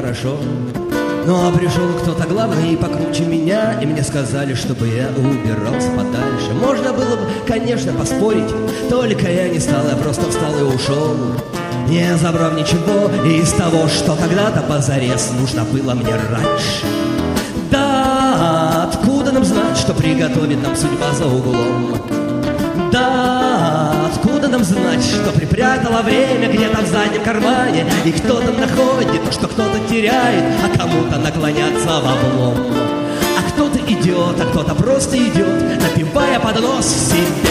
хорошо. Но пришел кто-то главный и покруче меня, и мне сказали, чтобы я убирался подальше. Можно было бы, конечно, поспорить, только я не стал, я просто встал и ушел, не забрав ничего из того, что когда-то позарез нужно было мне раньше. Да, откуда нам знать, что приготовит нам судьба за углом? Да, откуда нам знать, что припрятало время где-то в заднем кармане, и кто-то находит то, что кто-то теряет, а кому-то наклоняться в облом. А кто-то идет, а кто-то просто идет, напевая под нос себе.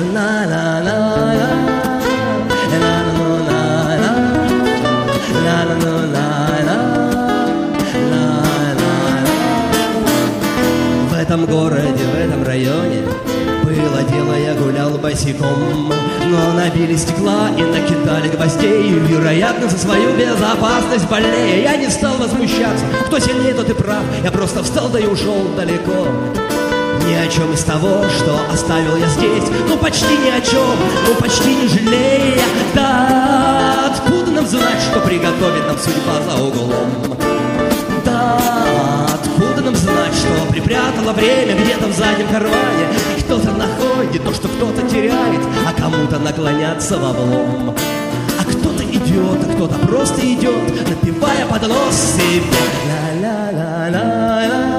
В этом городе, в этом районе было дело, я гулял босиком, но набили стекла и накидали гвоздей, вероятно, за свою безопасность больнее. Я не стал возмущаться, кто сильнее, тот и прав, я просто встал, да и ушел далеко. Ни о чем из того, что оставил я здесь, ну почти ни о чем, ну почти не жалея. Да, откуда нам знать, что приготовит нам судьба за углом? Да, откуда нам знать, что припрятало время где-то в заднем кармане, и кто-то находит то, что кто-то теряет, а кому-то наклоняться в облом. А кто-то идет, а кто-то просто идет, напевая под нос себе. Ла-ла-ла-ла-ла.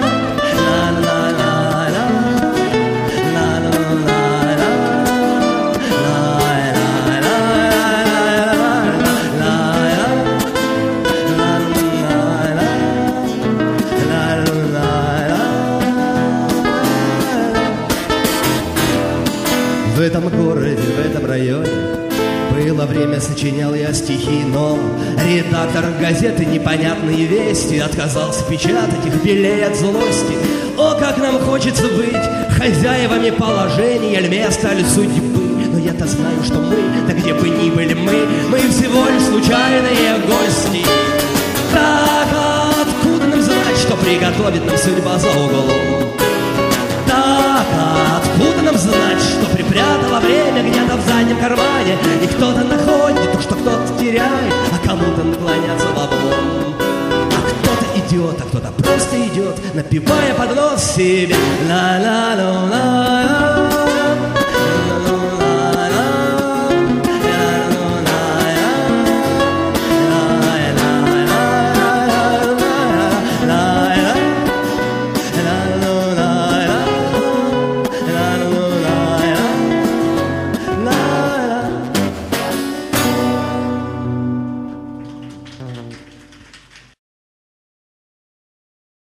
В этом городе, в этом районе было время, сочинял я стихи, но редактор газеты «Непонятные вести» отказался печатать их, белее от злости. О, как нам хочется быть хозяевами положения, ль места, ль судьбы. Но я-то знаю, что мы, да где бы ни были мы всего лишь случайные гости. Так откуда нам знать, что приготовит нам судьба за углом? Так откуда нам знать, что припрятало время где-то в заднем кармане, и кто-то находит то, что кто-то теряет, а кому-то наклоняться в облом. А кто-то идет, а кто-то просто идет, напевая под нос себе. Ла-ла-ла-ла-ла.